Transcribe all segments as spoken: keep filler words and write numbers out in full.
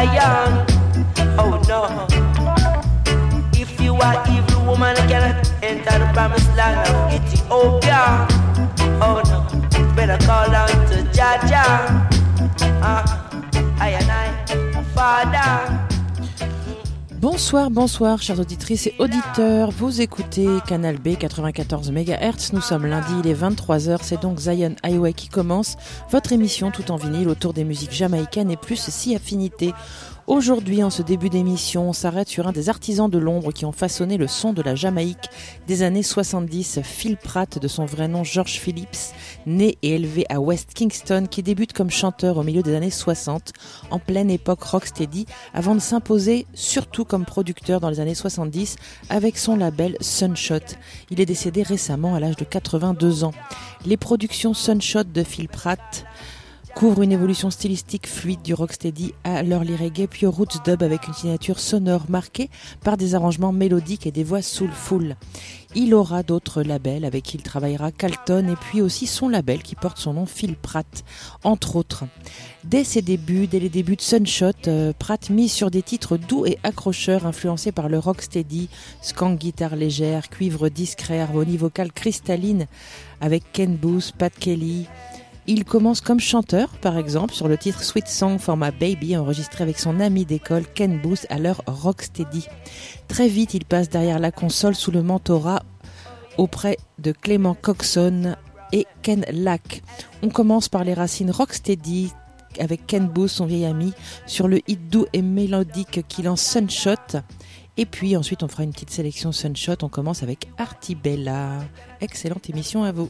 Zion. Oh no. If you are evil woman, you cannot enter the promised land of Ethiopia. Oh no. Better call out to Jaja. Uh, I and I, Father. Bonsoir, bonsoir, chers auditrices et auditeurs. Vous écoutez Canal B quatre-vingt-quatorze mégahertz. Nous sommes lundi, il est vingt-trois heures. C'est donc Zion Highway qui commence. Votre émission tout en vinyle autour des musiques jamaïcaines et plus si affinités. Aujourd'hui, en ce début d'émission, on s'arrête sur un des artisans de l'ombre qui ont façonné le son de la Jamaïque des années soixante-dix, Phil Pratt, de son vrai nom George Phillips, né et élevé à West Kingston, qui débute comme chanteur au milieu des années soixante, en pleine époque rocksteady, avant de s'imposer surtout comme producteur dans les années soixante-dix avec son label Sunshot. Il est décédé récemment à l'âge de quatre-vingt-deux ans. Les productions Sunshot de Phil Pratt couvre une évolution stylistique fluide du rocksteady à l'early reggae puis au roots dub avec une signature sonore marquée par des arrangements mélodiques et des voix soulful. Il aura d'autres labels avec qui il travaillera, Calton et puis aussi son label qui porte son nom, Phil Pratt, entre autres. Dès ses débuts, dès les débuts de Sunshot, euh, Pratt mise sur des titres doux et accrocheurs influencés par le rocksteady, skank guitare légère, cuivre discret, harmonie vocale cristalline avec Ken Boothe, Pat Kelly. Il commence comme chanteur, par exemple, sur le titre Sweet Song for My Baby, enregistré avec son ami d'école Ken Boothe à l'heure rocksteady. Très vite, il passe derrière la console sous le mentorat auprès de Clément Coxon et Ken Lack. On commence par les racines rocksteady avec Ken Boothe, son vieil ami, sur le hit doux et mélodique qui lance Sunshot. Et puis ensuite, on fera une petite sélection Sunshot. On commence avec Artie Bella. Excellente émission à vous.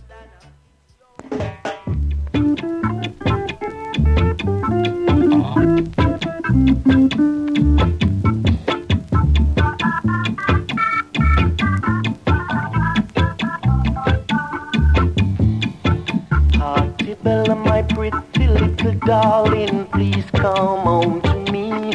Artie Bella, my pretty little darling, please come home to me.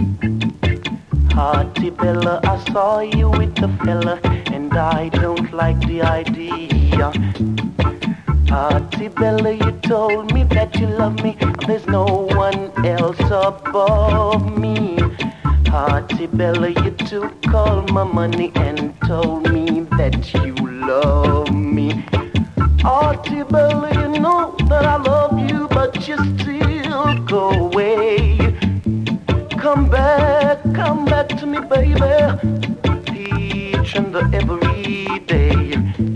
Artie Bella, I saw you with the fella, and I don't like the idea. Artie Bella, you told me that you love me, there's no one else above me. Artie Bella, you took all my money and told me that you love me. Artie Bella, you know that I love you, but you still go away. Come back, come back to me, baby, each and every day.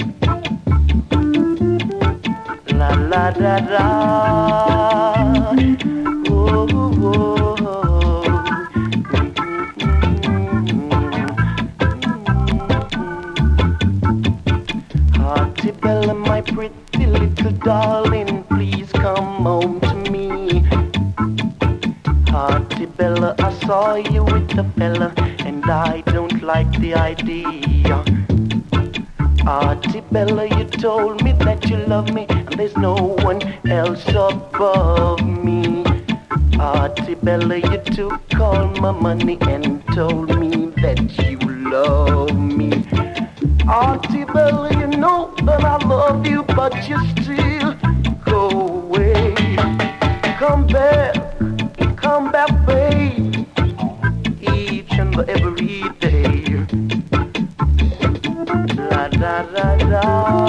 La la da da, oh, oh, oh. Artie Bella, my pretty little darling, please come home to me. Artie Bella, I saw you with the fella, and I don't like the idea. Artie Bella, you told me that you love me, and there's no one else above me. Artie Bella, you took all my money and told me that you love me. Artie Bella, you know that I love you, but you still go away. Come back, come back, babe, each and every day. La da da da,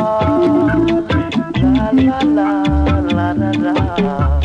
la la la, la da da.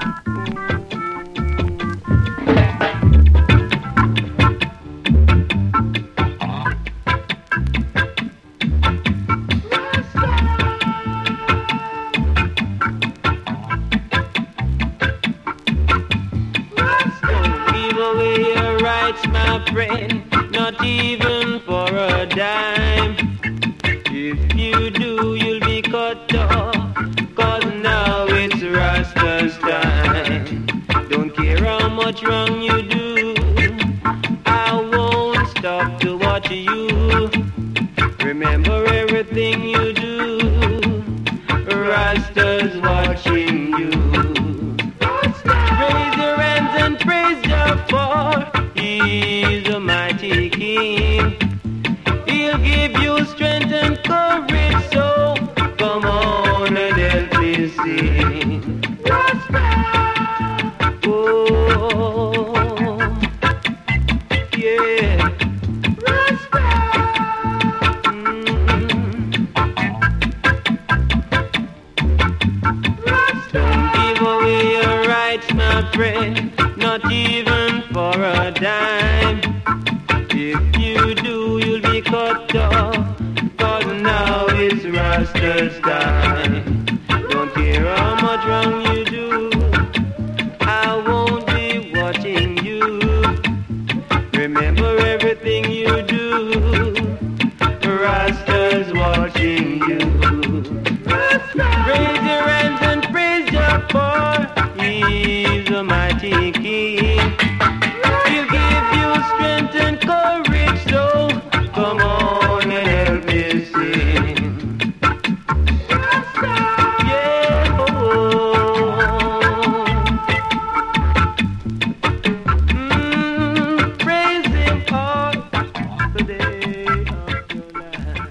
My friend, not even for a dime. If you do, you'll be cut off, cause now it's Rasta's time. Don't care how much wrong you do, I won't stop to watch you. Remember everything you do, Rasta's watching you. Raise your hands and praise your for He's a mighty king. He'll give you strength and courage, so come on and help me sing. Oh, not pray, not even for a dime. If you do, you'll be cut off, cause now it's Rasta's time. Don't care how much wrong you do, I won't be watching you. Remember everything you do, Rasta's watching you. Raise your hands and praise your boy, he's a mighty king. He'll give you strength and courage, so come on and help me sing. Yeah, oh. Mm, praise him all the day of your life.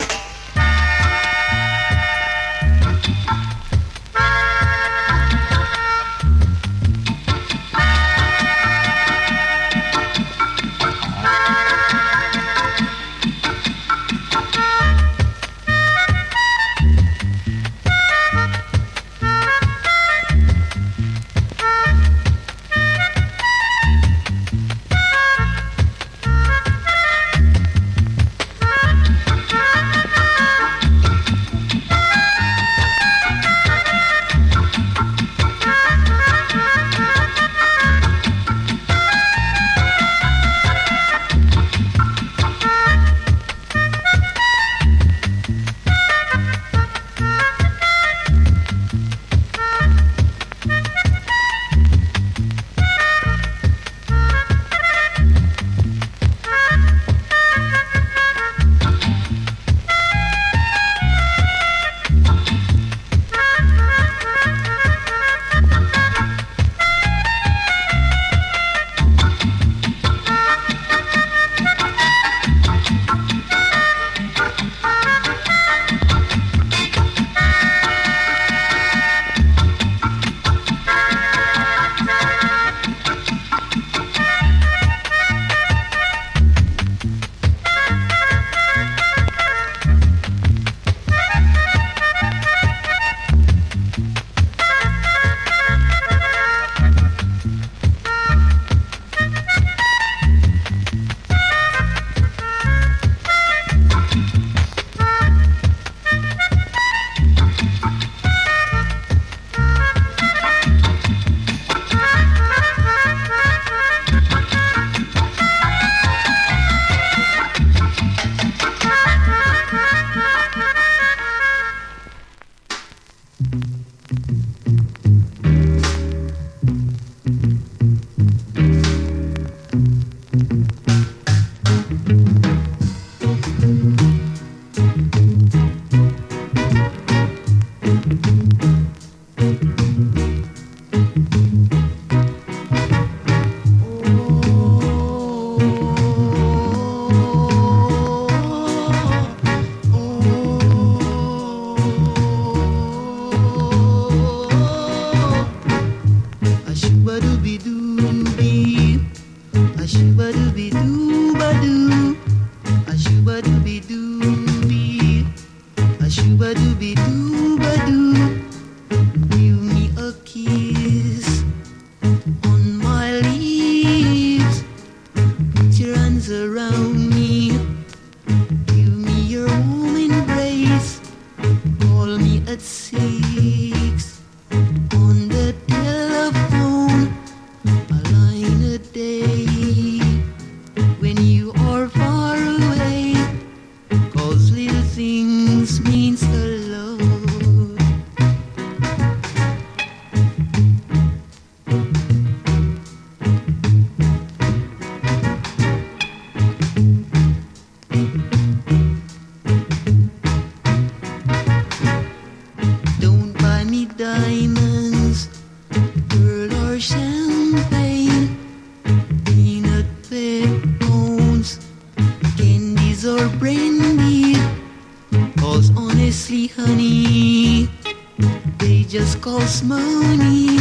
Cost money.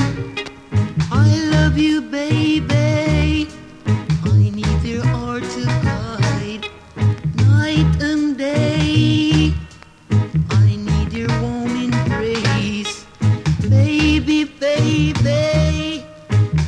I love you, baby. I need your heart to guide night and day. I need your warm embrace, baby, baby.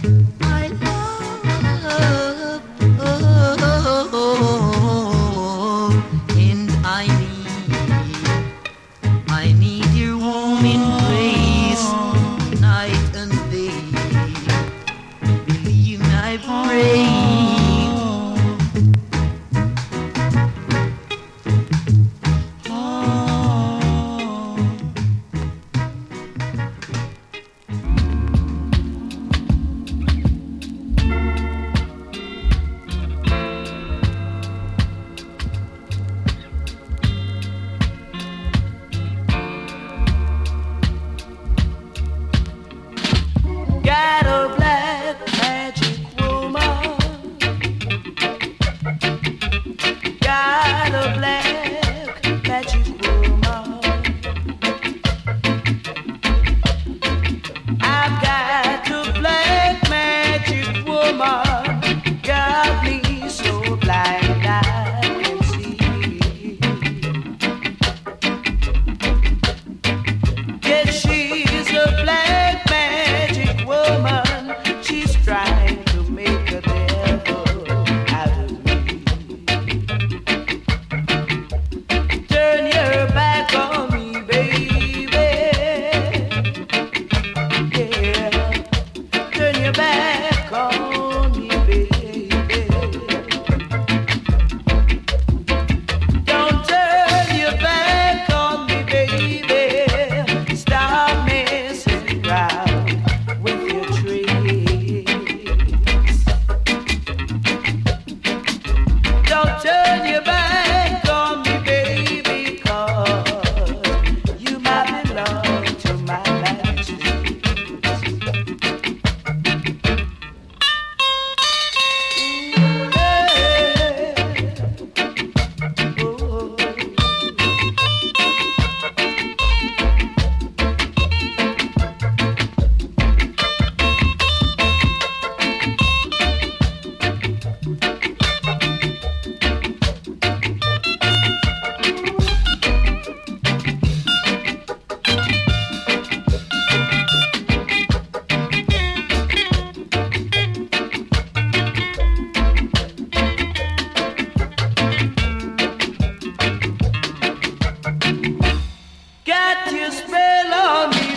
got your spell on me,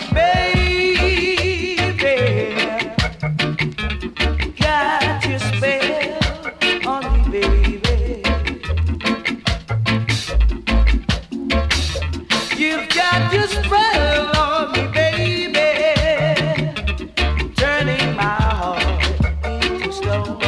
baby. Got your spell on me, baby. You've got your spell on me, baby. Turning my heart into stone.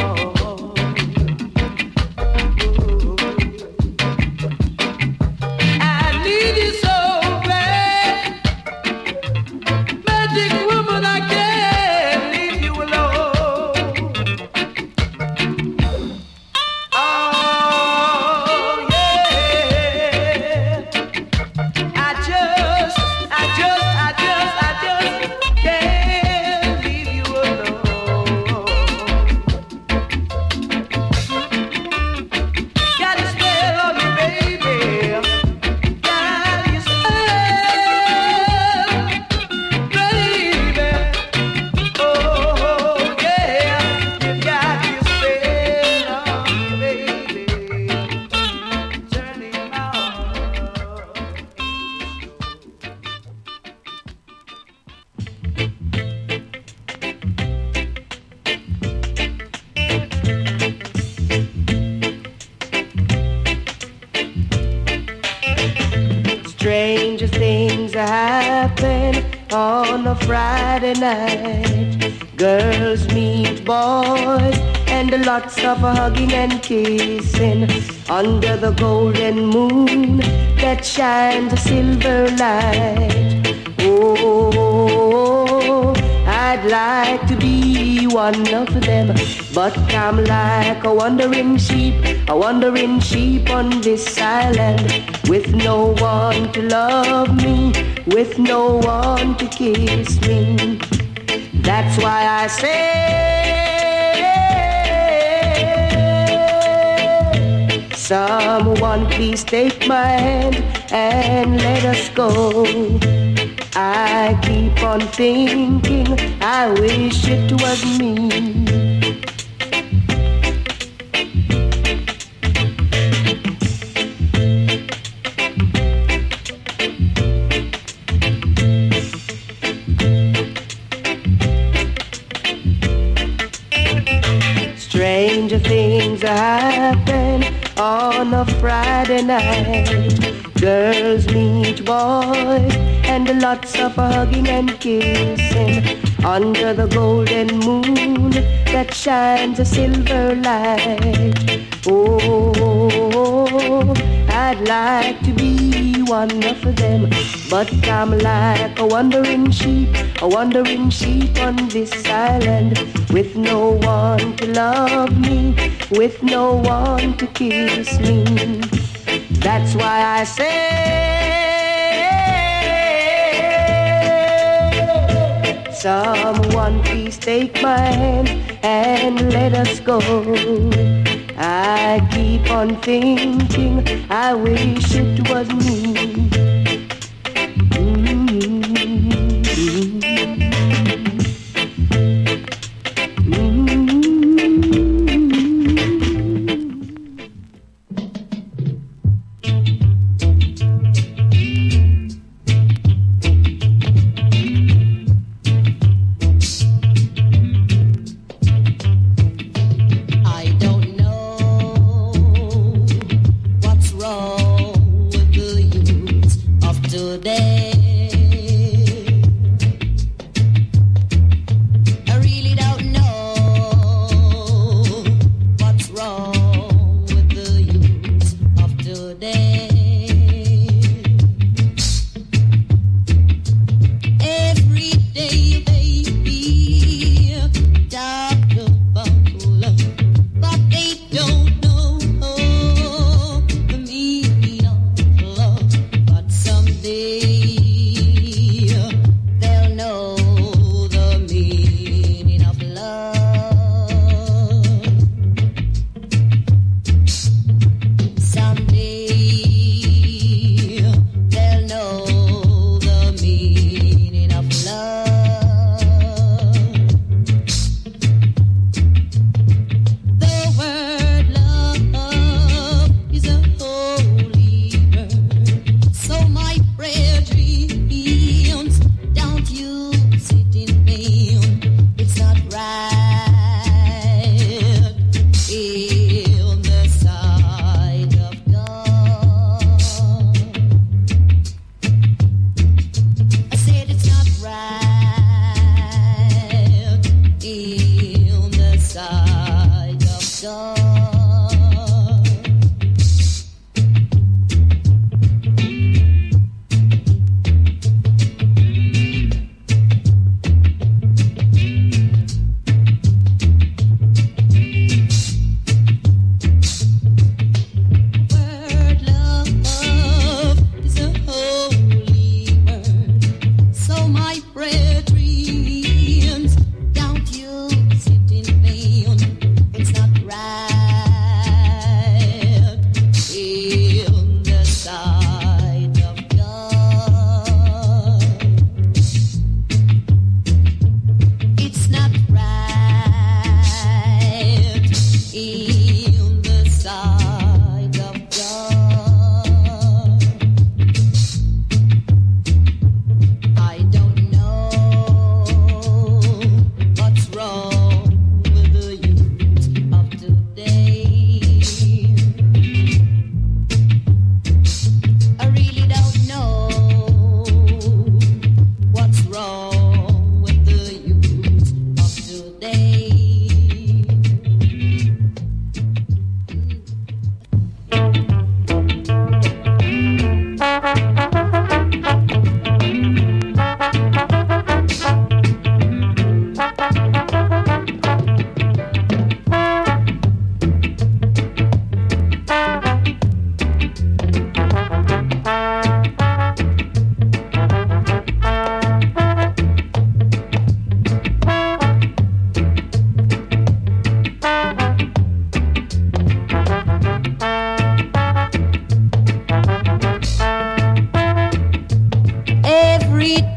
Stranger things happen on a Friday night. Girls meet boys and lots of hugging and kissing under the golden moon that shines a silver light. Oh, I'd like to be one of them, but I'm like a wandering sheep, a wandering sheep on this island, with no one to love me, with no one to kiss me. That's why I say, someone please take my hand and let us go. I keep on thinking, I wish it was me. Stranger things happen on a Friday night. Girls meet boys and lots of hugging and kissing under the golden moon that shines a silver light. Oh, I'd like to be one of them, but I'm like a wandering sheep, a wandering sheep on this island, with no one to love me, with no one to kiss me. That's why I say, someone please take my hand and let us go. I keep on thinking, I wish it was me. Wrong with you?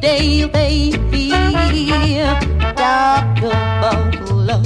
day they talk about love.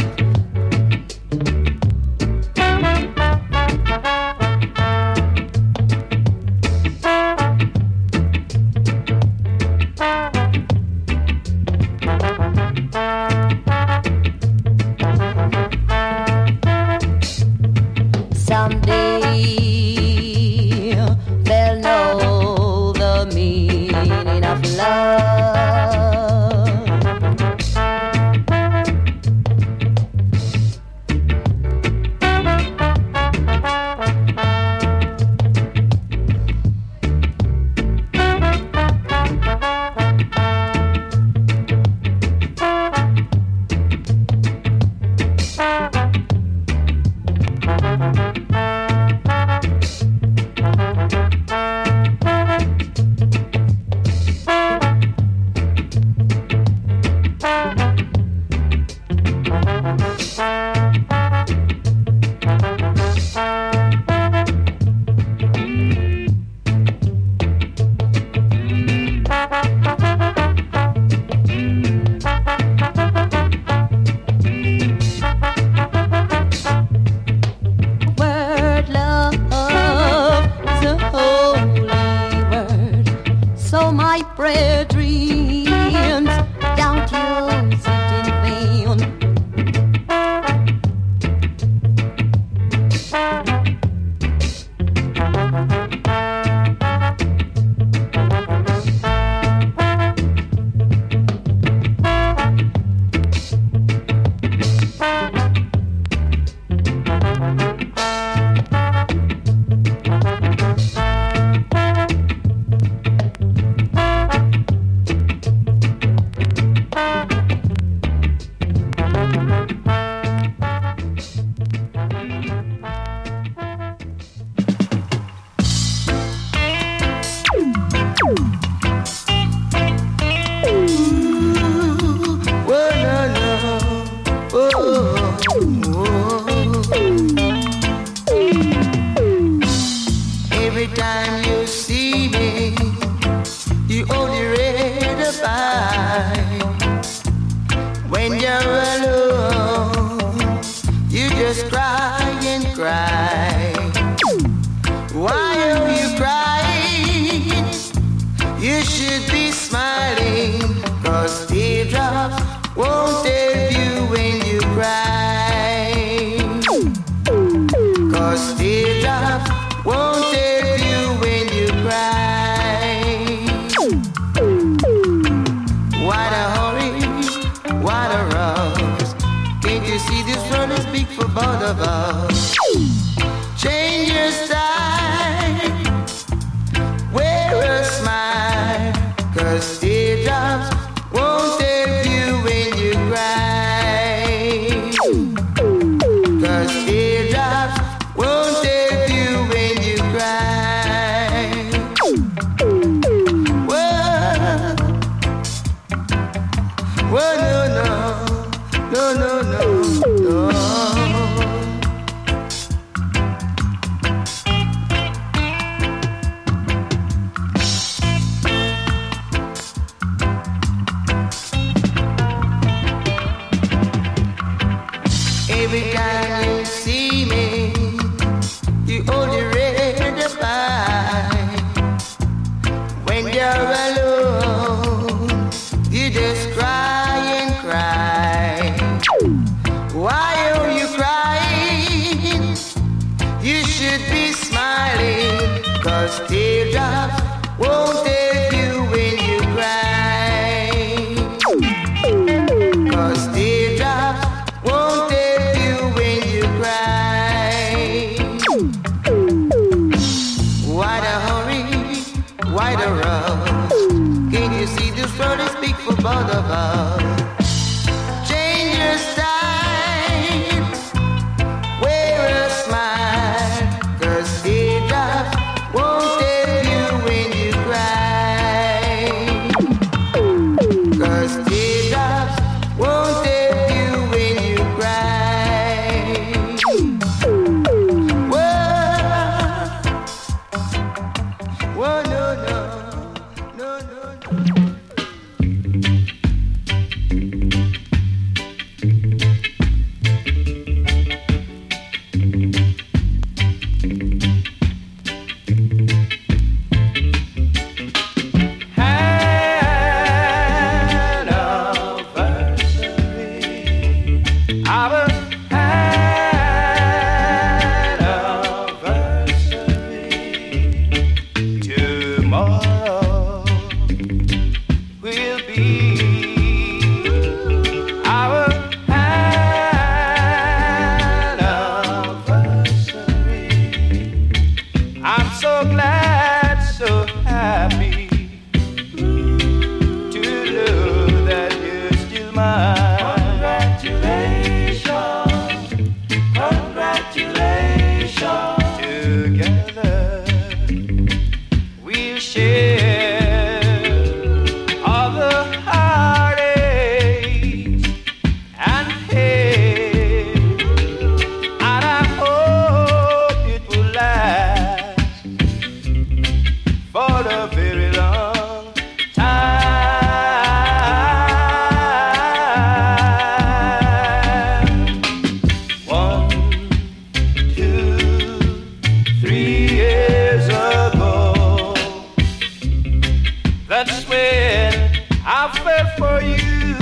when I fell for you.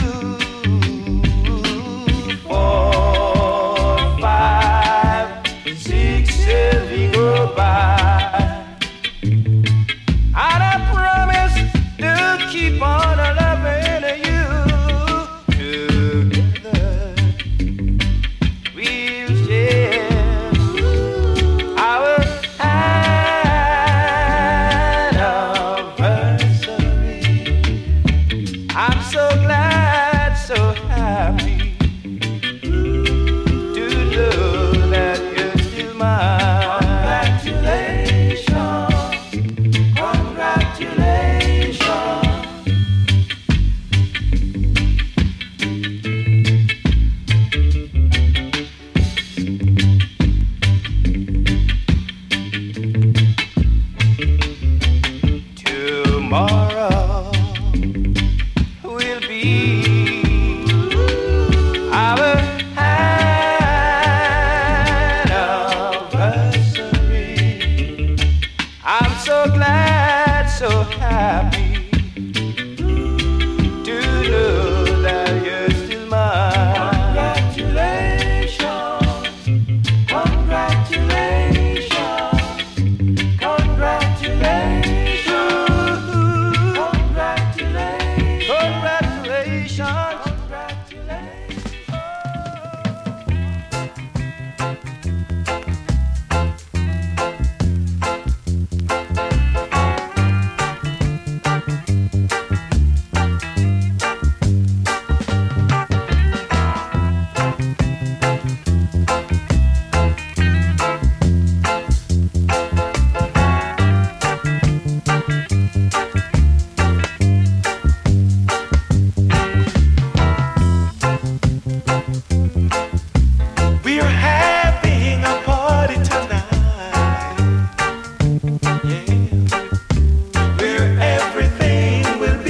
Four, five, six years we go by, and I promise to keep on loving you. Together we'll share our anniversary. I'm so glad, so happy to know that you're still mine. Congratulations, congratulations. Tomorrow will be our anniversary. I'm so glad, so happy to know that you're still mine. Congratulations, congratulations, congratulations, congratulations, congratulations, we're having a party tonight. Yeah, where everything will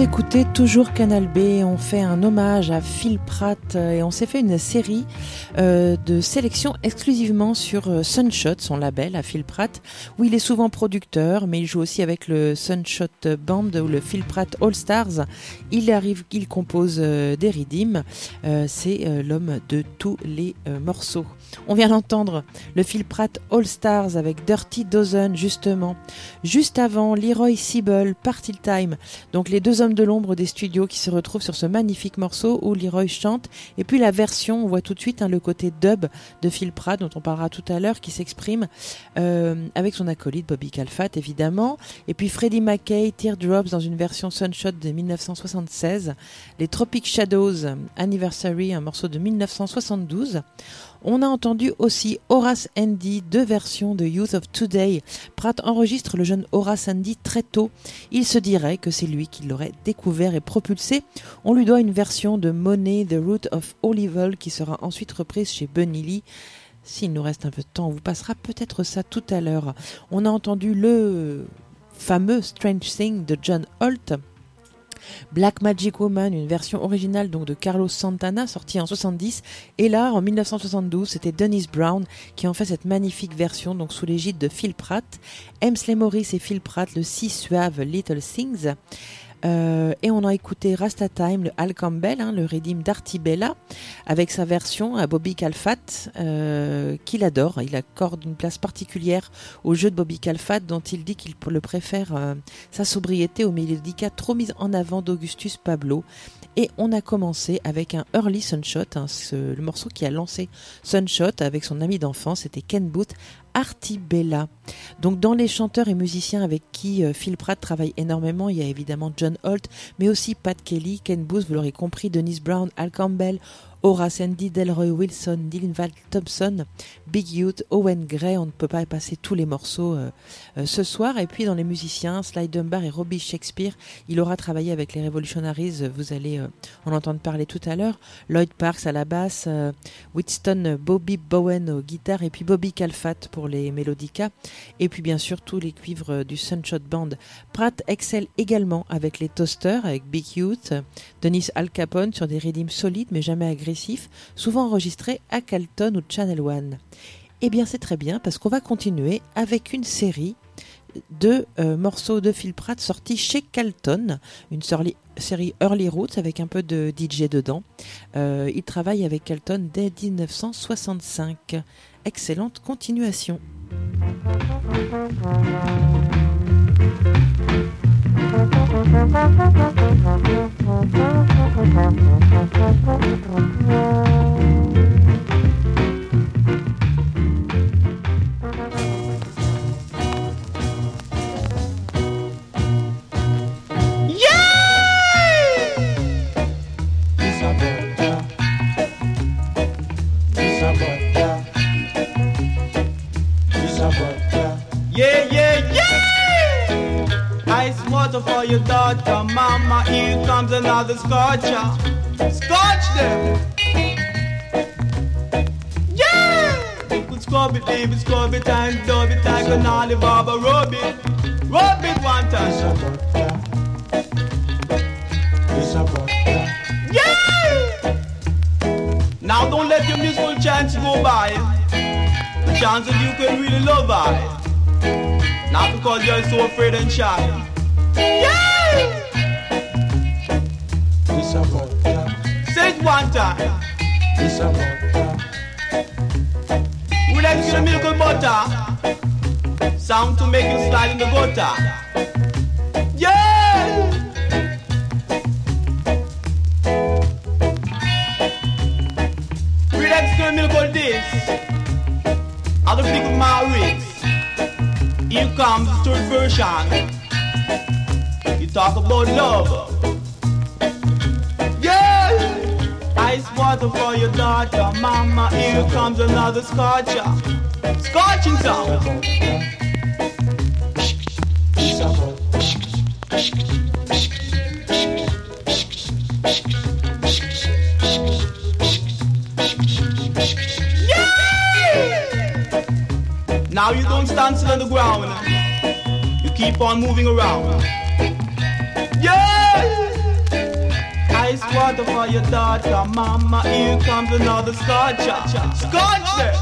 Vous écoutez toujours Canal B, on fait un hommage à Phil Pratt et on s'est fait une série euh, de sélections exclusivement sur euh, Sunshot, son label à Phil Pratt, où il est souvent producteur, mais il joue aussi avec le Sunshot Band ou le Phil Pratt All Stars. Il arrive, il compose euh, des rythms, euh, c'est euh, l'homme de tous les euh, morceaux. On vient d'entendre le Phil Pratt All Stars avec Dirty Dozen justement. Juste avant, Leroy Sibble, Party Time, donc les deux hommes de l'ombre des studios qui se retrouvent sur ce magnifique morceau où Leroy chante, et puis la version, on voit tout de suite hein, le côté dub de Phil Pratt dont on parlera tout à l'heure, qui s'exprime euh, avec son acolyte Bobby Calfat évidemment, et puis Freddie Mackay, Teardrops dans une version Sunshot de dix-neuf cent soixante-seize, les Tropic Shadows Anniversary, un morceau de dix-neuf cent soixante-douze. On a entendu aussi Horace Andy, deux versions de Youth of Today. Pratt enregistre le jeune Horace Andy très tôt. Il se dirait que c'est lui qui l'aurait découvert et propulsé. On lui doit une version de Money, The Root of All Evil, qui sera ensuite reprise chez Bunny Lee. S'il nous reste un peu de temps, on vous passera peut-être ça tout à l'heure. On a entendu le fameux Strange Thing de John Holt. Black Magic Woman, une version originale donc de Carlos Santana, sortie en soixante-dix, et là en dix-neuf cent soixante-douze c'était Dennis Brown qui en fait cette magnifique version donc sous l'égide de Phil Pratt. Emsley Morris et Phil Pratt, le si suave Little Things. Euh, et on a écouté Rasta Time, le Al Campbell, hein, le rythme d'Artie Bella, avec sa version à Bobby Calfat, euh, qu'il adore. Il accorde une place particulière au jeu de Bobby Calfat, dont il dit qu'il le préfère euh, sa sobriété aux mélodica trop mise en avant d'Augustus Pablo. Et on a commencé avec un Early Sunshot, hein, ce, le morceau qui a lancé Sunshot avec son ami d'enfance, c'était Ken Booth, Artie Bella. Donc dans les chanteurs et musiciens avec qui euh, Phil Pratt travaille énormément, il y a évidemment John Holt, mais aussi Pat Kelly, Ken Booth, vous l'aurez compris, Dennis Brown, Al Campbell, Horace Andy, Delroy Wilson, Dylan Val Thompson, Big Youth, Owen Gray. On ne peut pas passer tous les morceaux euh, euh, ce soir. Et puis dans les musiciens, Sly Dunbar et Robbie Shakespeare, il aura travaillé avec les Revolutionaries, vous allez euh, en entendre parler tout à l'heure, Lloyd Parks à la basse, euh, Winston Bobby Bowen aux guitares, et puis Bobby Calfat pour les mélodicas, et puis bien sûr tous les cuivres du Sunshot Band. Pratt excelle également avec les Toasters, avec Big Youth, Dennis Al Capone sur des rythms solides mais jamais agressifs, souvent enregistrés à Calton ou Channel One. Eh bien c'est très bien parce qu'on va continuer avec une série de euh, morceaux de Phil Pratt sortis chez Calton, une sorli- série Early Roots avec un peu de D J dedans. Euh, il travaille avec Calton dès dix-neuf cent soixante-cinq. Excellente continuation. Yeah, yeah, yeah! Ice water for your daughter, mama, here comes another scorcher. Scorch them! Yeah! You could scrub it, leave it, scrub it, and dub it like an olive arbor, rub it. Rub it one time. Yeah! Now don't let your musical chance go by. The chance that you can really love I. Not because you're so afraid and shy. Yeah! Say it one time. We like to get a milk and butter. Sound to make you slide in the gutter. Yeah! We like to get a milk on this. I'll the flick of my wrist. Here comes the third version. You talk about love. Yeah! Ice water for your daughter, mama. Here comes another scorcher. Scorching sound. Now you don't stand still on the ground. You keep on moving around. Yeah! ice water for your daughter. Mama, here comes another scotcher. Scotcher!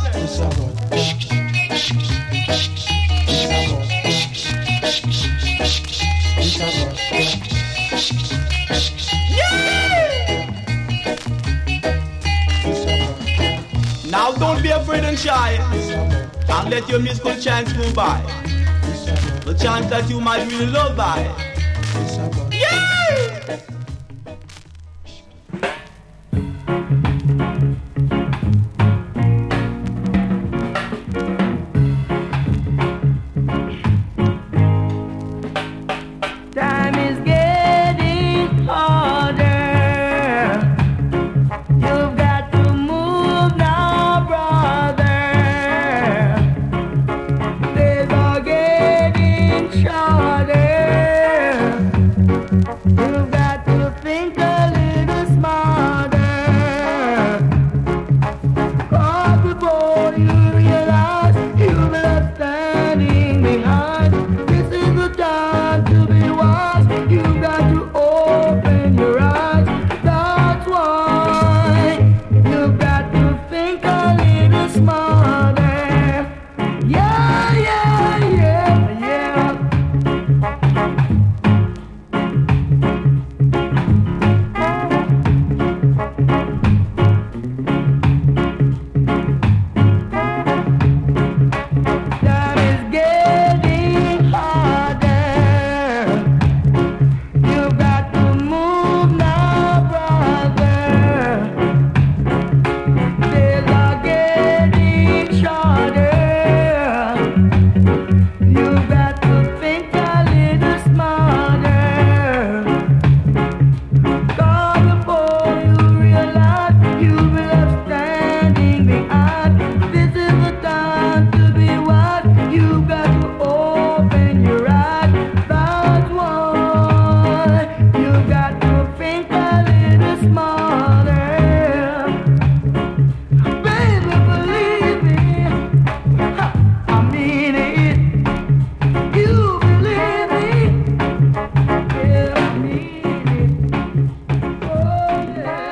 Now don't be afraid and shy, and let your musical chance go by. The chance that you might really love by. Yeah! Time is getting harder. You've got to move now, brother. Days are getting shorter. You've got to think a little smarter. Cause before you realize you've left standing behind, this is the time to be wise. You've got to open your eyes. That's why you've got to think a little smarter. Yeah, yeah, yeah, yeah. Time is getting harder. You've got to move now, brother. Days are getting shorter. You've got to think a little smarter. Cause before you realize you've left standing behind, this is the time to be wise. You've got to open your eyes. That's why you've got to think a little smarter. Baby, believe me, ha, I mean it. You believe me, yeah, I mean it. Oh yeah,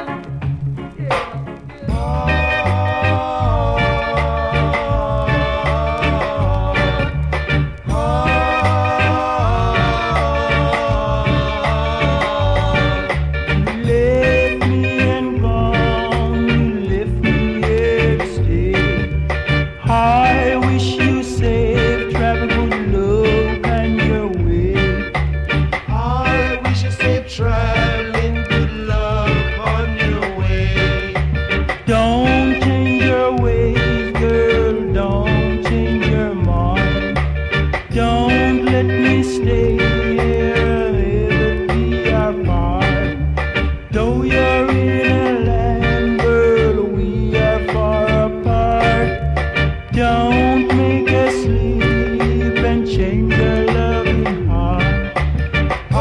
Left me and gone, you left me here to stay. I wish you safe travel, good luck on your way. I wish you safe traveling, good luck on your way. Don't change your ways, girl, don't change your mind. Don't let me stay here, ever be apart. Though you're in a land, girl, we are far apart. Don't make us sleep and change our loving heart. Ah,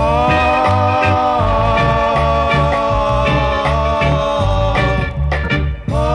ah, ah.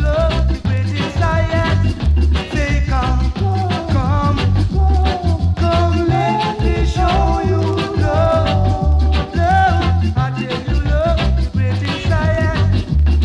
love, the greatest science. Say come, come, come, let me show you love, love. I tell you love, the greatest science.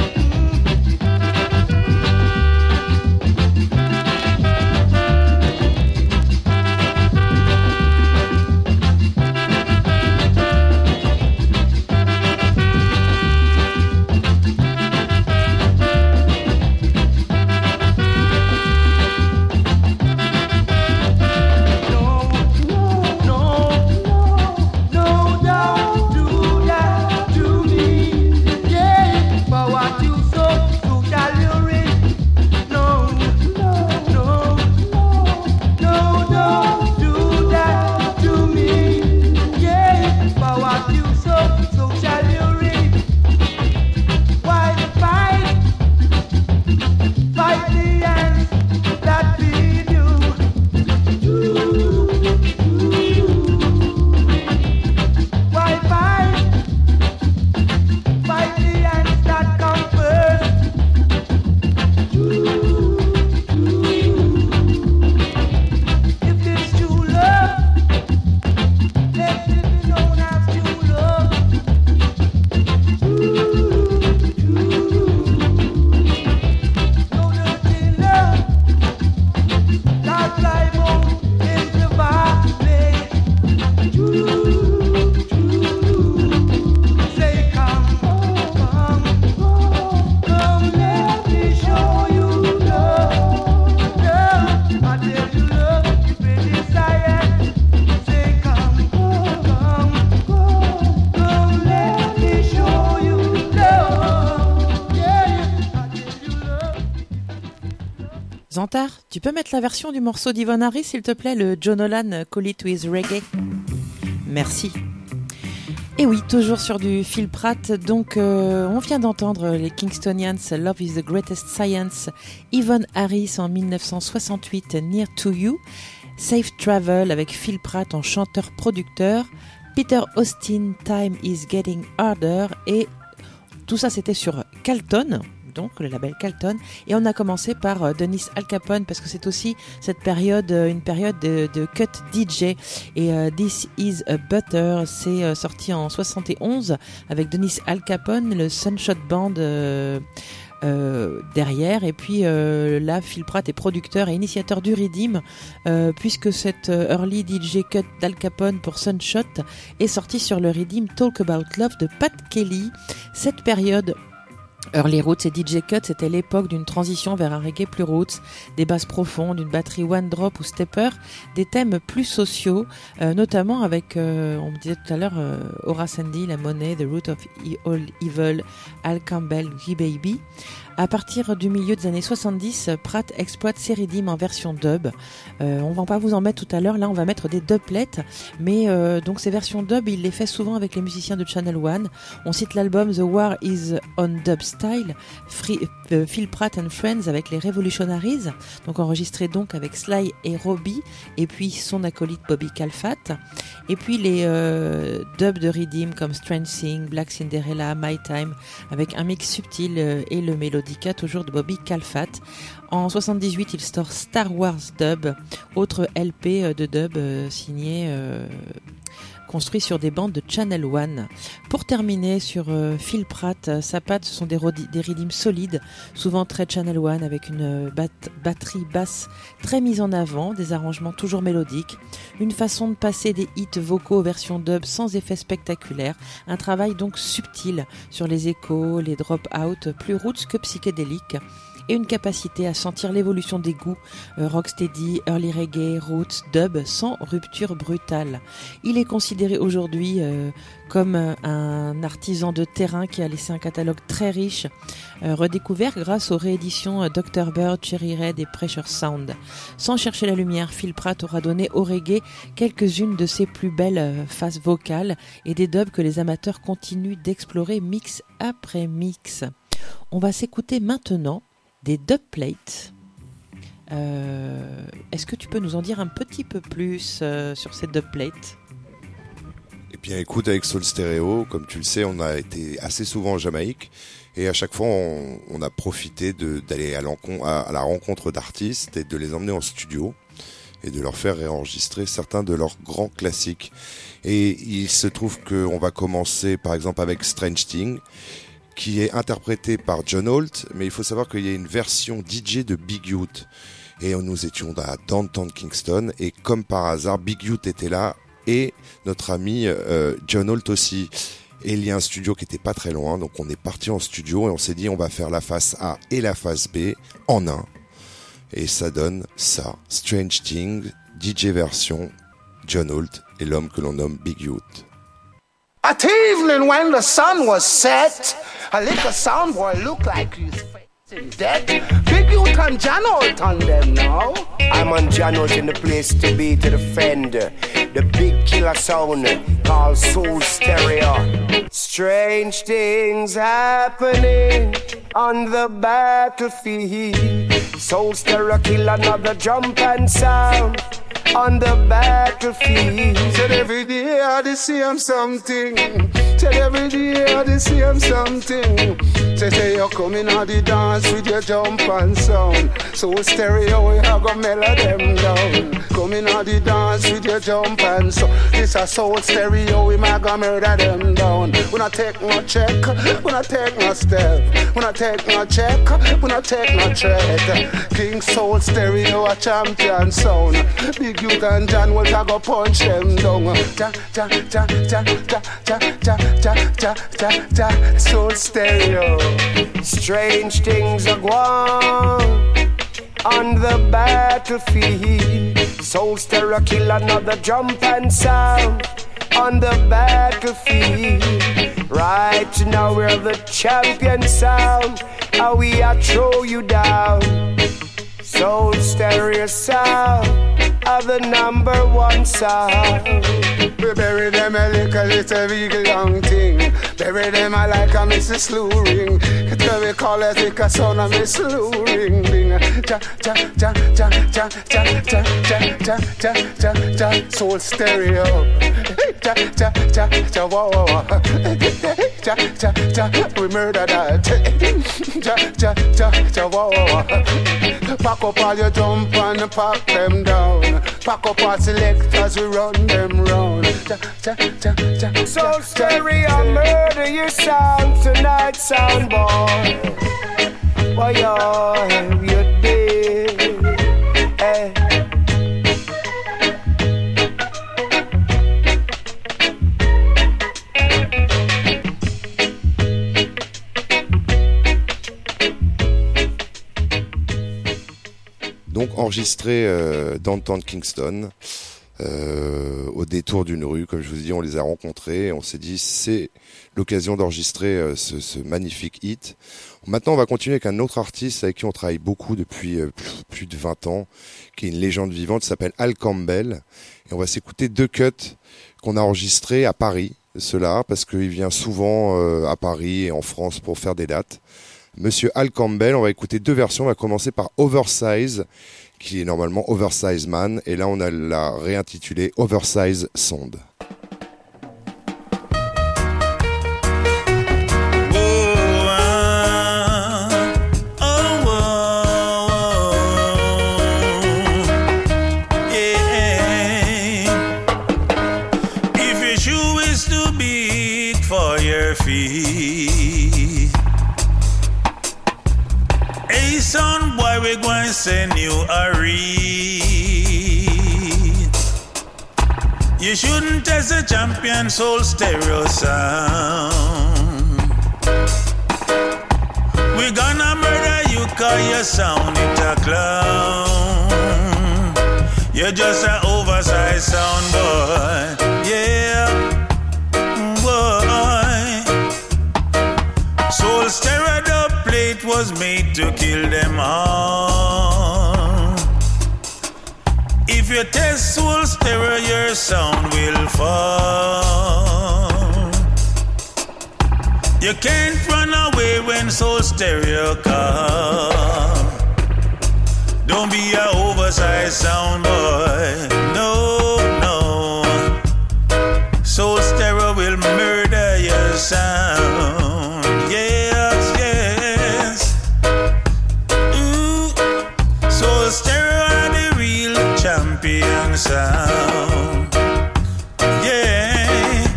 Zantar, tu peux mettre la version du morceau d'Yvonne Harris, s'il te plaît, le John Nolan Call It With Reggae. Merci. Et oui, toujours sur du Phil Pratt, donc euh, on vient d'entendre les Kingstonians, Love is the Greatest Science, Yvonne Harris en dix-neuf cent soixante-huit, Near to You, Safe Travel avec Phil Pratt en chanteur-producteur, Peter Austin, Time is Getting Harder, et tout ça c'était sur Calton, donc le label Calton, et on a commencé par euh, Dennis Al Capone parce que c'est aussi cette période, euh, une période de, de cut D J, et euh, This Is a Butter, c'est euh, sorti en soixante et onze avec Dennis Al Capone, le Sunshot Band euh, euh, derrière, et puis euh, là Phil Pratt est producteur et initiateur du Redeem, euh, puisque cette euh, early D J cut d'Al Capone pour Sunshot est sortie sur le Redeem Talk About Love de Pat Kelly. Cette période Early Roots et D J Cut, c'était l'époque d'une transition vers un reggae plus roots, des basses profondes, une batterie one drop ou stepper, des thèmes plus sociaux, euh, notamment avec, euh, on me disait tout à l'heure, euh, Horace Andy, La Money, The Root of All Evil, Al Campbell, G-Baby. À partir du milieu des années soixante-dix, Pratt exploite ses redeems en version dub. Euh, on va pas vous en mettre tout à l'heure, là on va mettre des doublets, mais euh, donc ces versions dub, il les fait souvent avec les musiciens de Channel One. On cite l'album The War Is On Dub Style, Free, euh, Phil Pratt and Friends avec les Revolutionaries, donc enregistré donc avec Sly et Robbie, et puis son acolyte Bobby Calfat. Et puis les euh, dubs de redeem comme Strange Thing, Black Cinderella, My Time, avec un mix subtil euh, et le mélodica toujours de Bobby Calfat. En soixante-dix-huit, il sort Star Wars Dub, autre L P de dub euh, signé, euh, construit sur des bandes de Channel One. Pour terminer sur euh, Phil Pratt, euh, sa patte, ce sont des, rodi- des redeems solides, souvent très Channel One, avec une bat- batterie basse très mise en avant, des arrangements toujours mélodiques, une façon de passer des hits vocaux aux versions dub sans effet spectaculaire, un travail donc subtil sur les échos, les drop-out, plus roots que psychédéliques, et une capacité à sentir l'évolution des goûts, euh, rocksteady, early reggae, roots, dub, sans rupture brutale. Il est considéré aujourd'hui euh, comme un artisan de terrain qui a laissé un catalogue très riche, euh, redécouvert grâce aux rééditions docteur Bird, Cherry Red et Pressure Sound. Sans chercher la lumière, Phil Pratt aura donné au reggae quelques-unes de ses plus belles euh, phases vocales et des dubs que les amateurs continuent d'explorer mix après mix. On va s'écouter maintenant des dubplates. Euh, est-ce que tu peux nous en dire un petit peu plus euh, sur ces dubplates ? Eh bien écoute, avec Soul Stereo, comme tu le sais, on a été assez souvent en Jamaïque Et à chaque fois, on, on a profité de, d'aller à, à, à la rencontre d'artistes et de les emmener en studio et de leur faire réenregistrer certains de leurs grands classiques. Et il se trouve qu'on va commencer par exemple avec Strange Thing, qui est interprété par John Holt, mais il faut savoir qu'il y a une version D J de Big Youth. Et nous étions à Downtown Kingston, et comme par hasard, Big Youth était là, et notre ami euh, John Holt aussi. Et il y a un studio qui était pas très loin, donc on est parti en studio et on s'est dit on va faire la face A et la face B en un. Et ça donne ça, Strange Thing, D J version, John Holt et l'homme que l'on nomme Big Youth. At evening when the sun was set, a little sound boy looked like he's facing death. Big Youth and John Holt on them now. I'm on John Holt in the place to be to defend the big killer sound called Soul Stereo. Strange things happening on the battlefield. Soul Stereo kill another jump and sound on the battlefield. Said every day I the same something. Said every day I the same something. Say say you coming on the dance with your jump and sound. Soul Stereo we a go mellow them down. Coming on the dance with your jump and sound. This a Soul Stereo we a go murder them down. We not take no check, we not take no step. We not take no check, we not take no tread. King Soul Stereo a champion sound. Big Youth and John Holt a go punch them down. Ja ja ja ja ja ja ja ja ja ja ja Soul Stereo. Strange things are going on the battlefield. Soul Stereo kill another jump and sound on the battlefield. Right now we're the champion sound, and we are throw you down. Soul Stereo sound are the number one sound. We bury them a little, little big long thing. Bury them a like a Missus Sluring. It's what we call it, like a son of Miss Sluring. Ja, ja, ja, ja, ja, ja, ja, ja, ja, ja, ja, ja, Soul Stereo. Ja, ja, ja, ja, wow, wow. Ja, ja, ja, we murder that. Ja, ja, ja, ja, wow, wow. Pack up all your jump and pack them down. Pack up all selectors, we run them round. Ja, ja, ja, ja, Soul Stereo murder your sound tonight, sound boy. Why you you did? Hey. Donc enregistré euh, Downtown Kingston, euh, au détour d'une rue, comme je vous ai dit, on les a rencontrés, et on s'est dit c'est l'occasion d'enregistrer euh, ce, ce magnifique hit. Maintenant on va continuer avec un autre artiste avec qui on travaille beaucoup depuis euh, plus, plus de vingt ans, qui est une légende vivante, qui s'appelle Al Campbell, et on va s'écouter deux cuts qu'on a enregistrés à Paris, ceux-là, parce qu'il vient souvent euh, à Paris et en France pour faire des dates. Monsieur Al Campbell, on va écouter deux versions, on va commencer par Oversize, qui est normalement Oversize Man, et là on a la réintitulée Oversize Sound. Son boy, we going to send you a read. You shouldn't test the champion Soul Stereo sound. We gonna murder you cause your sound it a clown. You're just an oversized sound boy. Yeah, boy. Soul Stereo plate was made to kill them all. If you test Soul Stereo, your sound will fall. You can't run away when Soul Stereo come. Don't be an oversized sound boy. No, no. Soul Stereo will murder your sound. Yes, yes. Stereo are the real champion sound. Yeah.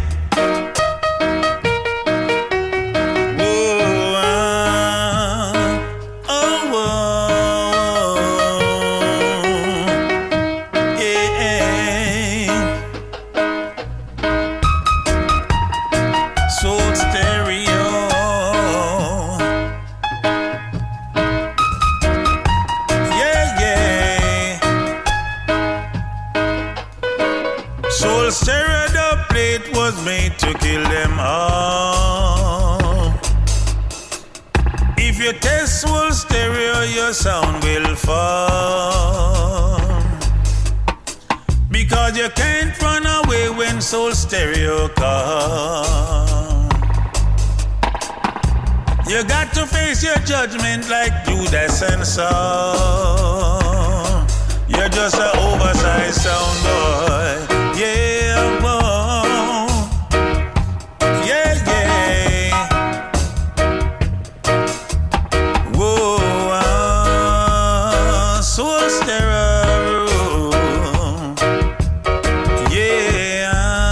Whoa, uh, oh, whoa, yeah. Soul Stereo. Yeah, yeah. Soul Stereo, the plate was made to kill them all. If you test Soul Stereo, your sound will fall. Because you can't run away when Soul Stereo comes. You got to face your judgment like Judas and Saul. You're just an oversized sound boy. Yeah, boy. Yeah, yeah. Whoa, uh, Soul Stereo. Yeah.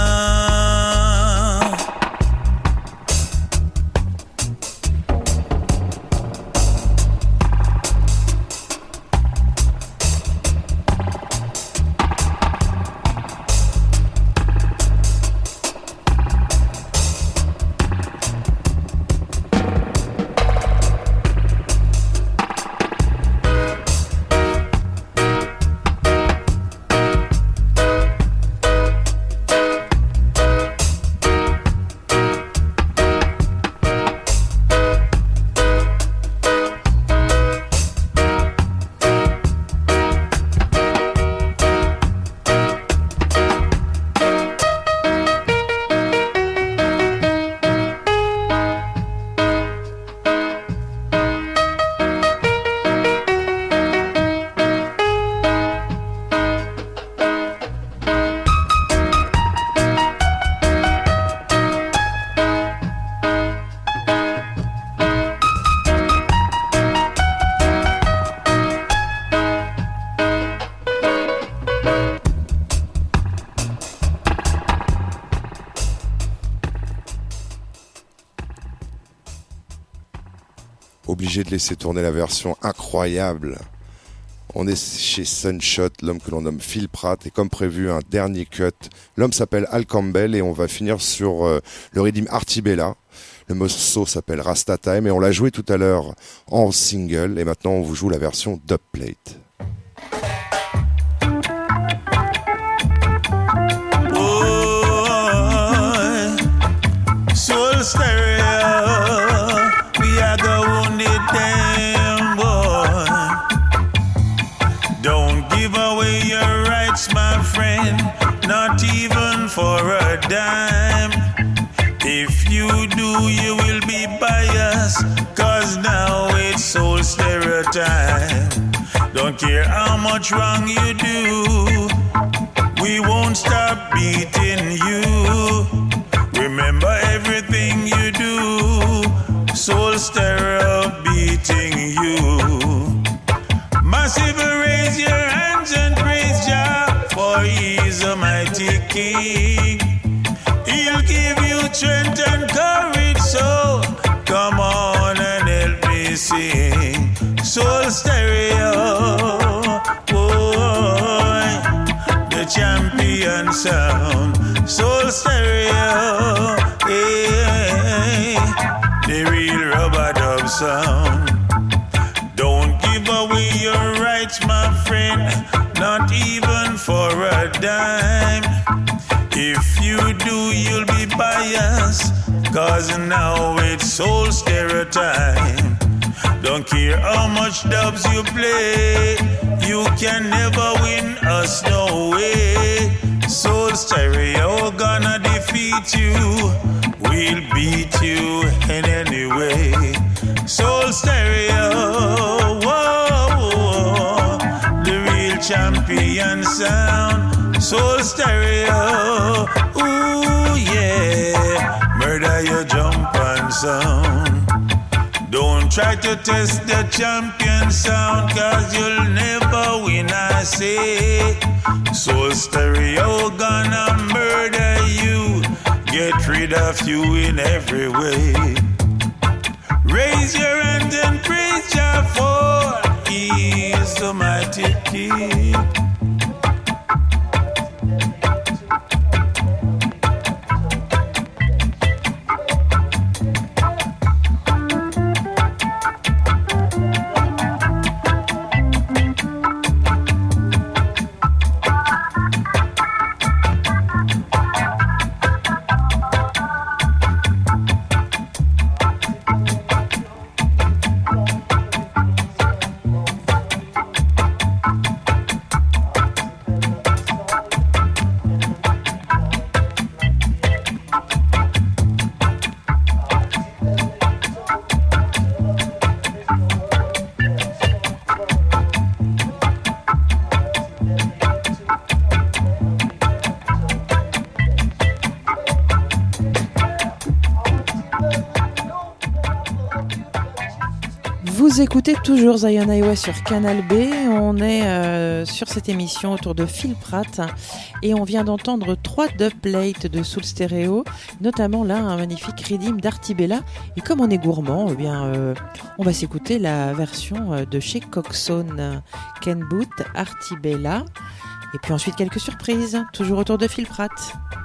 Obligé de laisser tourner la version incroyable. On est chez Sunshot, l'homme que l'on nomme Phil Pratt, et comme prévu, un dernier cut. L'homme s'appelle Al Campbell et on va finir sur euh, le rythme Artibella. Le morceau s'appelle Rasta Time et on l'a joué tout à l'heure en single et maintenant on vous joue la version dubplate. Soul Stereo, we are the wounded damn boy. Don't give away your rights, my friend, not even for a dime. If you do, you will be biased, cause now it's Soul Stereo time. Don't care how much wrong you do, we won't stop beating you. Remember everything you do, Soul Stereo beating you. Massive, raise your hands and praise Jah, for He is a mighty King. He'll give you strength and courage, so come on and help me sing. Soul Stereo, boy, the champion sound. Soul Stereo, hey, the real rubber dub sound. Don't give away your rights, my friend, not even for a dime. If you do, you'll be biased, cause now it's Soul Stereo time. Don't care how much dubs you play, you can never win us, no way. Soul Stereo gonna defeat you, we'll beat you in any way. Soul Stereo, whoa, whoa, the real champion sound. Soul Stereo, ooh yeah, murder your jump and sound. Don't try to test the champion sound, cause you'll never say. Soul Stereo gonna murder you, get rid of you in every way. Raise your hand and praise Jah, for He is the mighty King. Vous écoutez toujours Zion Highway sur Canal B. On est euh, sur cette émission autour de Phil Pratt et on vient d'entendre trois dubplates de Soul Stereo, notamment là un magnifique Redeem d'Artie Bella. Et comme on est gourmand, eh bien, euh, on va s'écouter la version de chez Coxone, Ken Boothe, Artie Bella. Et puis ensuite quelques surprises, toujours autour de Phil Pratt.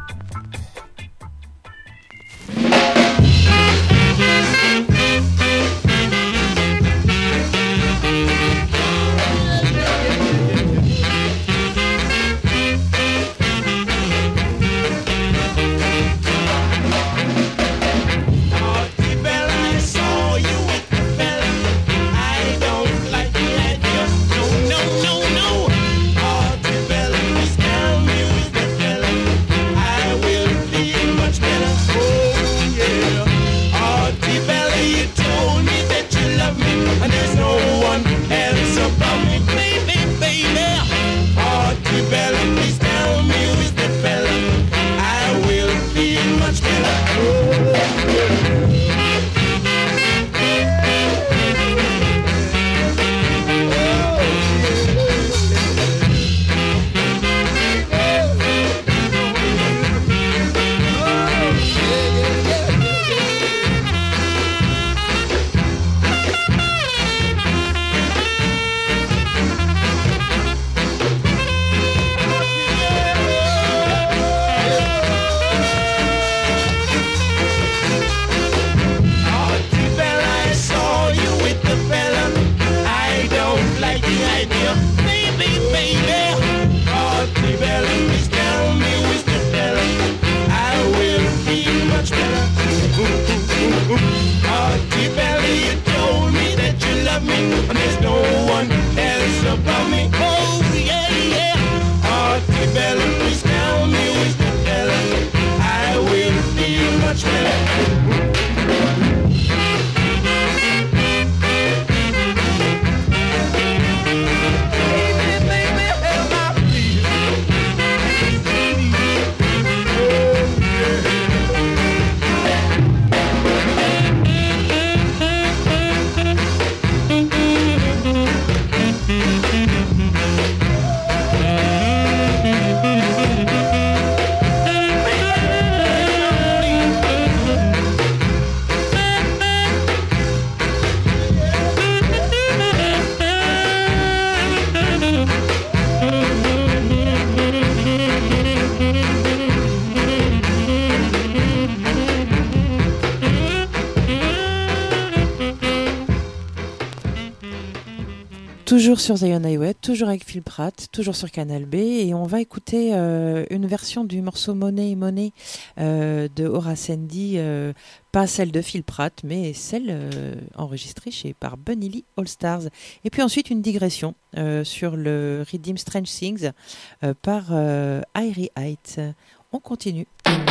Toujours sur Zion Highway, toujours avec Phil Pratt, toujours sur Canal B, et on va écouter euh, une version du morceau Money Money euh, de Horace Andy, euh, pas celle de Phil Pratt, mais celle euh, enregistrée chez par Bunny Lee All Stars. Et puis ensuite une digression euh, sur le Redeem Strange Things euh, par euh, Irie Height. On continue.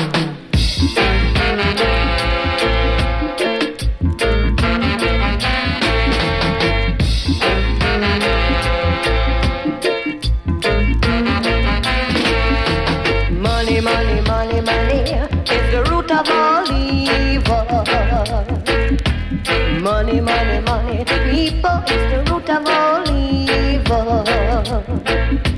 Money, money, money, money is the root of all evil. Money, money, money, people is the root of all evil.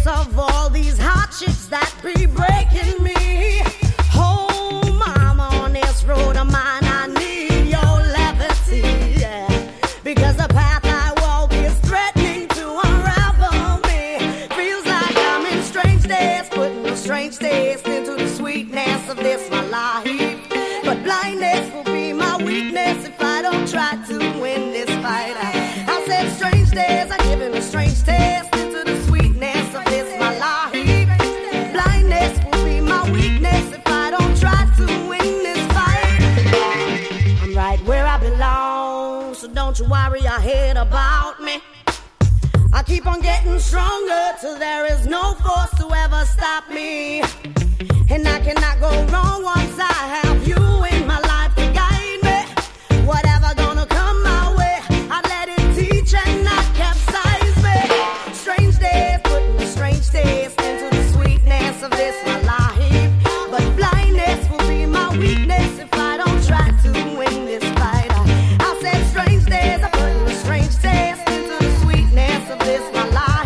face of all these hot chicks that be breaking me. Oh, mama, on this road of mine, I need your levity, yeah. Because the path I walk is threatening to unravel me. Feels like I'm in strange days, putting a strange taste into the sweetness of this my life. But blindness will be my weakness if I don't try to win this fight. I, I said strange days, I give him a strange taste into the sweetness of this my life. Blindness will be my weakness if I don't try to win this fight. I'm right where I belong, so don't you worry your head about me. I keep on getting stronger till there is no force to ever stop me. And I cannot go wrong once I have you in my life to guide me. Whatever gonna come my way, I let it teach and not capsize me. Strange days, putting a strange taste into the sweetness of this my life. But blindness will be my weakness if I don't try to win this fight. I, I said strange days, I'm putting a strange taste into the sweetness of this my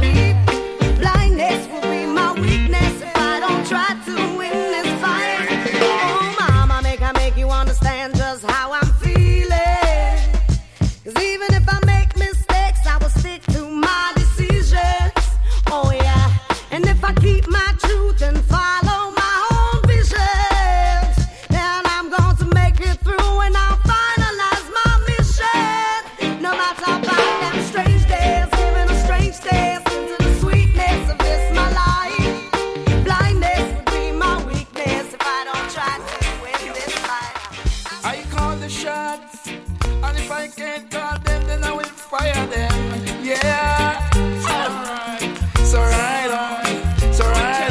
life. Blindness will be my weakness if I don't try to win this fight. Oh mama, make I make you understand just how I'm feeling. Cause even if I make mistakes, I will stick to my decisions. Oh yeah, and if I keep my truth and follow my own visions, then I'm going to make it through and I'll finalize my mission. No matter about them strange days, giving a strange taste into the sweetness of this my life. Blindness would be my weakness if I don't try to win this fight. I call the shots, and if I can't call them, then I will fire them. Yeah, alright, so right on, so right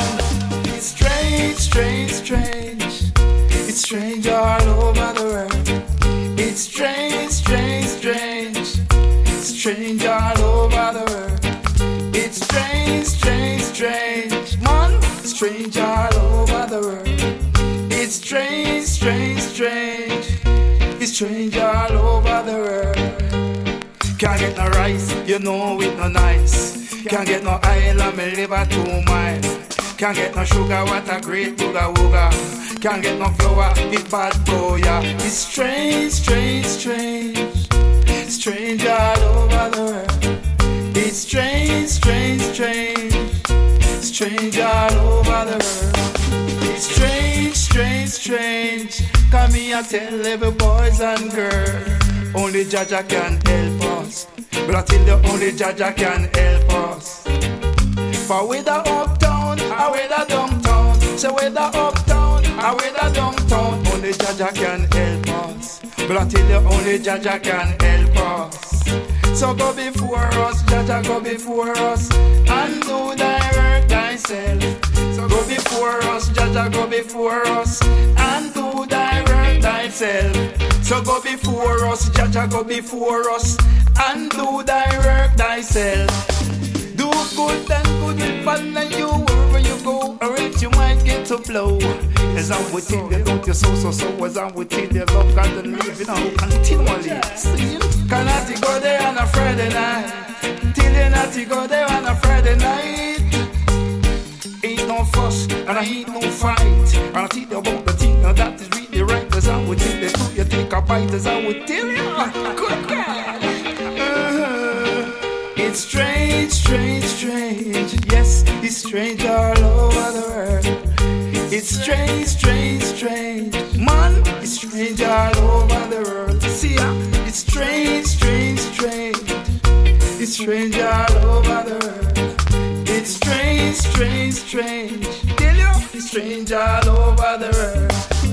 on. It's strange, strange, strange. It's strange all over the world. It's strange, strange, strange. It's strange all over the world. It's strange, strange, strange. Man, strange all over the world. It's strange, strange, strange. It's strange all over the world. Can't get no rice, you know it no nice. Can't get no oil and me liver two miles. Can't get no sugar, what a great booga wooga. Can't get no flour, it bad boy, yeah. It's strange, strange, strange. Strange all over the world. It's strange, strange, strange. Strange all over the world. It's strange, strange, strange. Come here, tell every boys and girls. Only Jaja can help us. But I tell you, only Jaja can help us. For with the uptown, or with the downtown. So with the uptown, or with the downtown. Only Jaja can help us. But I tell you, only Jaja can help us. So go before us, Jaja go before us. And do thy work thyself. So go before us, Jaja go before us. And do thy work thyself. So go before us, Jaja go before us. And do thy work thyself. Do good and good will follow you wherever you go, or else you might get to blow. As I would tell you, don't you so so so. As I would tell you, love God and live, you know, continually. Cannot you go there on a Friday night? Till you not you go there on a Friday night. Ain't no fuss and I ain't no fight. And I tell you about the thing now that is really right. As I would tell you, do you take a bite? As I would tell you, good God. Uh-huh. It's strange, strange, strange. Yes, it's strange all over the world. It's strange, strange, strange. Man, it's strange all over the world. See ya? It's strange, strange, strange. It's strange all over the world. It's strange, strange, strange. Tell you, it's strange all over the world.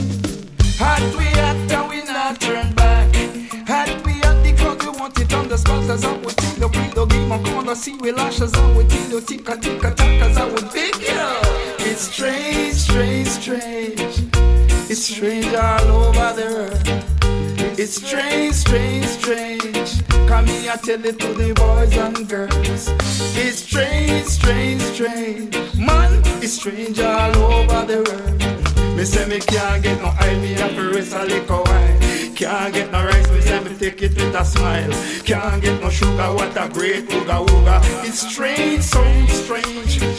Hot we hot and we not turn back. Hot we hot because we want it on the spot. As I would think the breed of game on corner, see we lash as I would think the tick a tick a tack as I would pick it up. It's strange, strange, strange. It's strange all over the world. It's strange, strange, strange. Come here, I tell it to the boys and girls. It's strange, strange, strange. Man, it's strange all over the world. Me say me can't get no eye, me have to rest a little while. Can't get no rice, me say me take it with a smile. Can't get no sugar, what a great ooga ooga. It's strange, so strange.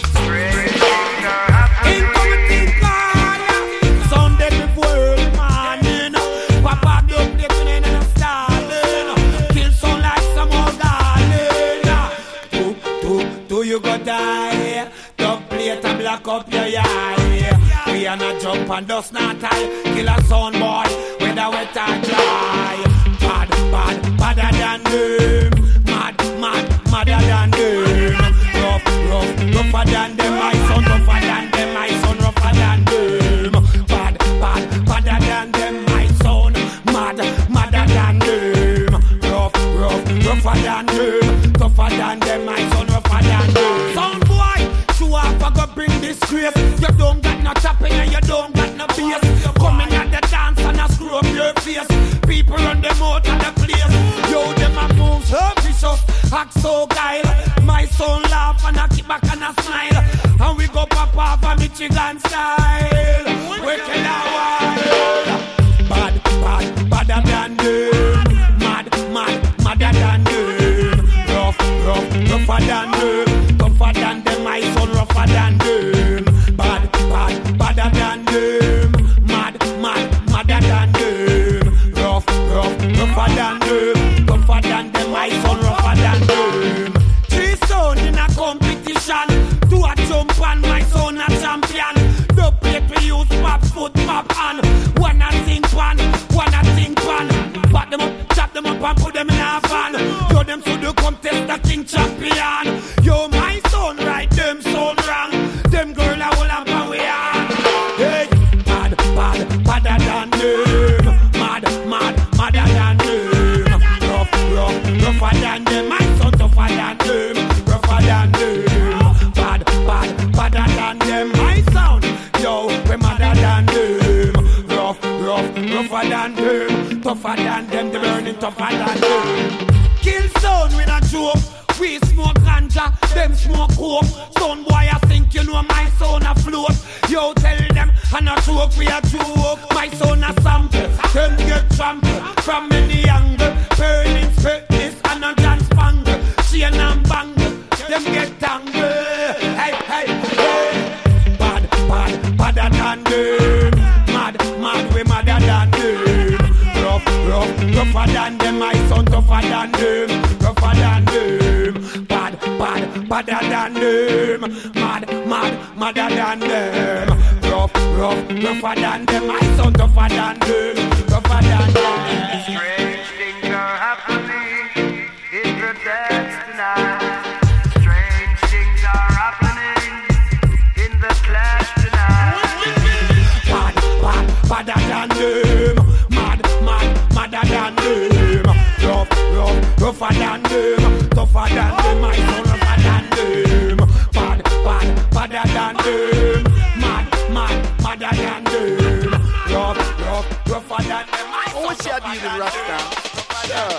die. Dub plate and black up your eye. We are not jump and dust not tie. Kill a sound boy, whether wet or dry. Bad, bad, badder than them. Mad, mad, madder than them. Rough, rough, rougher than them. My son rougher than them. My son rougher than them. Bad, bad, badder than them. My son mad, madder than them. Rough, rough, rougher than them. Tougher than them. My son rougher than them. Sound boy, show off I go bring disgrace. You don't got no tapping and you don't got no bass. Coming at the dance and I screw up your face. People run them out of the place. Yo, them a move so vicious, act so guile. My son laugh and I keep back and I smile. And we go pop off a Michigan style. We kill a wild. Bad, bad, badder than them. Mad, mad, madder than them. Rough, rough, rougher than them. Tougher than them, my son rougher than them. Bad, bad, badder than them. Mad, mad, madder than them. Rough, rough, rougher than them. Tougher than them, my son rougher than them. Three sons in a competition. Two a jump and my son a champion. The plate we use pop foot, pop hand. One a sing pan, one a sing pan. Back them up, chop them up and put them in a van. Show them to the contest, the king champion. Yo, my son right, them son wrong. Them girl a hold up and we are. Hey, bad, bad, badder than them. Mad, mad, madder than them. Rough, rough, rougher than them. My son tougher than them. Rougher than them. Bad, bad, badder than them. My son, yo, we madder than them. Rough, rough, rougher than them. Tougher than them, the burning tougher than them. Kill son with a joke. We smoke ganja, them smoke coke. Son boy, I think you know my son a float. Yo, tell them, and a joke, we a joke. My son a sample, them get trampled from any angle. Burning fitness and a dance spangle. Chain and bangle, them get tangled. Hey, hey, hey. Bad, bad, badder than them. Mad, mad, we madder than them. Rough, rough, rougher than them. My son tougher than them. Rougher than them. Bad, bad, badder than them. Mad, mad, madder than them. Rough, rough, rougher than them. My son tougher than them. Rougher than them. Strange things are happening in the dance tonight. Strange things are happening in the clash tonight. Bad, bad, badder than them. Mad, mad, madder than them. Rough, rough, rougher than them. Tougher than them, my son rougher than them. Bad, bad, badder than them. Mad, mad, madder than them. Rough, rough, rougher than them, my son What's your deal with Rasta? Yeah.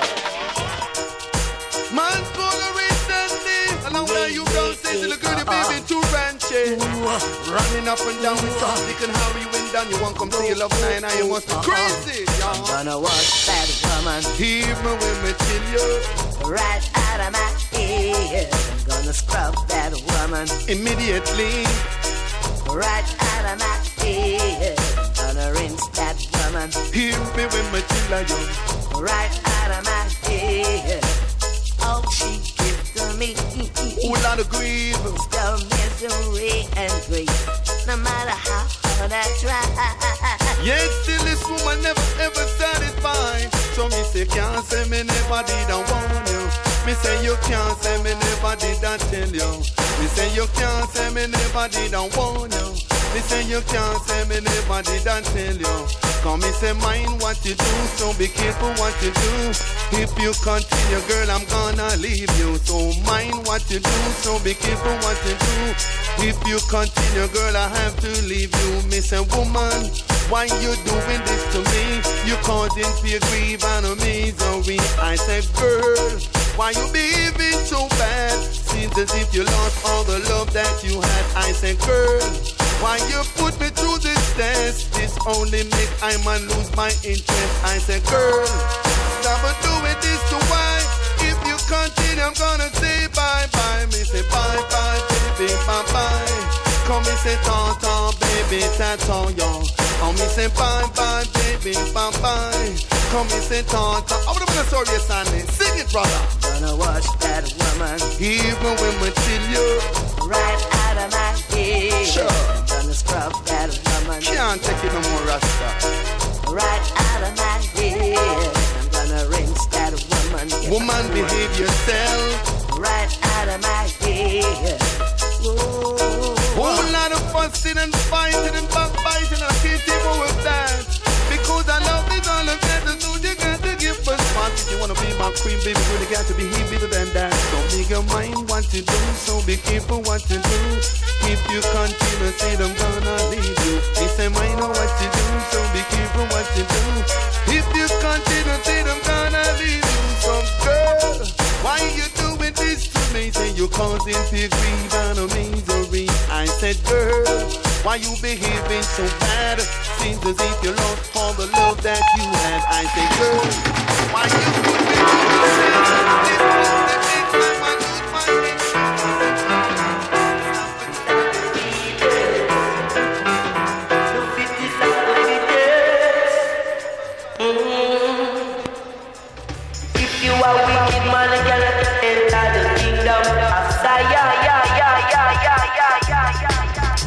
Man's gonna recently, along where you don't say to the girl, the baby too ranchy. Running up and down with some stick and how you went down. You won't come see your love nine and you must be crazy. I'm gonna watch that woman. Even when we kill you. Right out of my head. I'm gonna scrub that woman. Immediately. Right out of my head. Gonna rinse that woman. Hear me when we kill you. Right out of my head. Oh, she gives to me. Whole lot of grief. Still misery and grief. No matter how hard I try. Yet still this woman never ever satisfied. So me say can't say me never did I warn you. Me say you can't say me never did I tell you. Me say you can't say me never did I warn you. Me say you can't say me never did I tell you. Come me say mind what you do, so be careful what you do. If you continue, girl, I'm gonna leave you. So mind what you do, so be careful what you do. If you continue, girl, I have to leave you. Me say woman, why you doing this to me? You causing fear, grief, and misery. I said, girl, why you behaving so bad? Seems as if you lost all the love that you had. I said, girl, why you put me through this test? This only make I man lose my interest. I said, girl, stop doing this to why? If you continue, I'm gonna say bye-bye. Me say bye-bye, baby, bye-bye. Come me say ta-ta, baby, ta-ta, yo. Come me say bye-bye, baby, bye-bye. Come me say ta-ta. I would've been a sorry son. Sing it, brother. Gonna watch that woman. Even when we chill you. fussing and fighting and backbiting. I can't take more of that. Because I love is all of that. So you got to give us spot. If you wanna be my queen, baby, you really got to be better than that. Don't make your mind what to do, so be careful what to do. If you continue, say I'm gonna leave you. They say I know what to do, so be careful what to do. If you continue, say I'm gonna leave you. So girl, why you doing this to me? Say you're causing fear, grief, and misery. I said, girl, why you behaving so bad? Seems as if you lost all the love that you had. I said, girl, why you doing this to If you are wicked man, you cannot enter the kingdom of Zion. Yeah, yeah, yeah, yeah, yeah, yeah, yeah.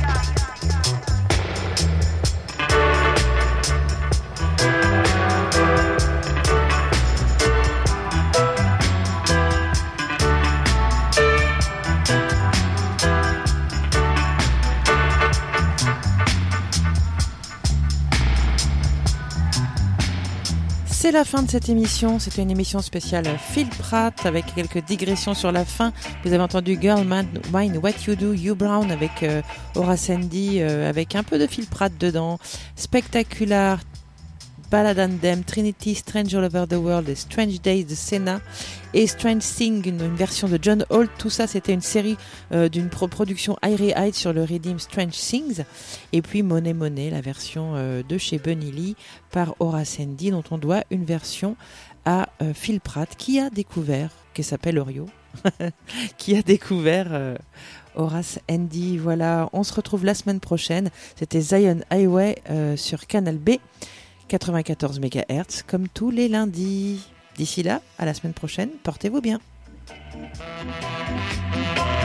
C'est la fin de cette émission. C'était une émission spéciale Phil Pratt avec quelques digressions sur la fin. Vous avez entendu Girl Mind What You Do, You Brown avec euh, Horace Andy euh, avec un peu de Phil Pratt dedans. Spectacular, Ballad and Them, Trinity, Strange All Over the World et Strange Days de Senna et Strange Thing, une, une version de John Holt. Tout ça, c'était une série euh, d'une pro- production Irie Heights sur le Redeem Strange Things. Et puis Money Money, la version euh, de chez Bunny Lee par Horace Andy, dont on doit une version à euh, Phil Pratt, qui a découvert, qui s'appelle Orio, qui a découvert euh, Horace Andy. Voilà, on se retrouve la semaine prochaine. C'était Zion Highway euh, sur Canal B. quatre-vingt-quatorze mégahertz, comme tous les lundis. D'ici là, à la semaine prochaine, portez-vous bien.